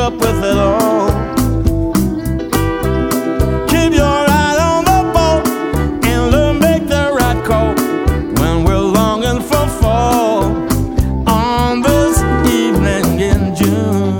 up with it all. Keep your eye on the ball and learn make the right call when we're longing for fall on this evening in June.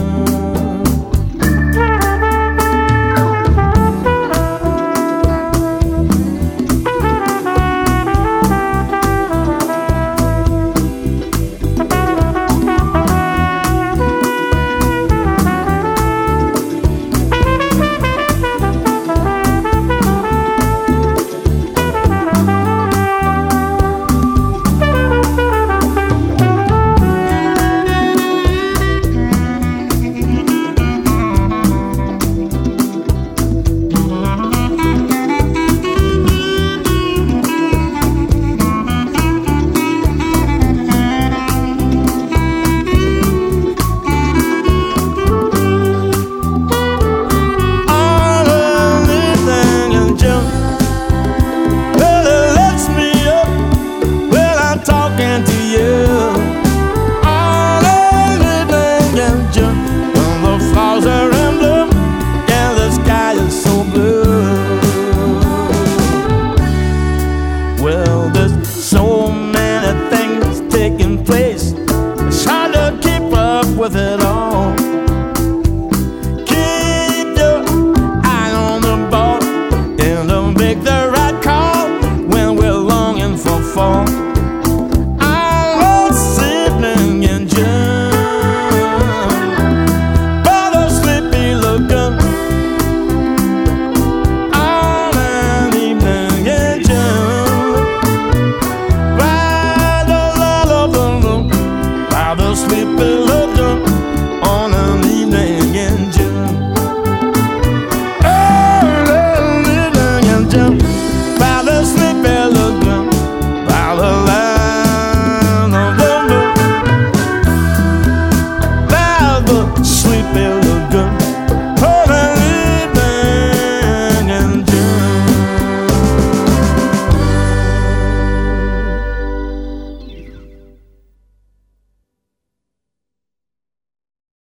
Well, there's so many things taking place. It's hard to keep up with it all.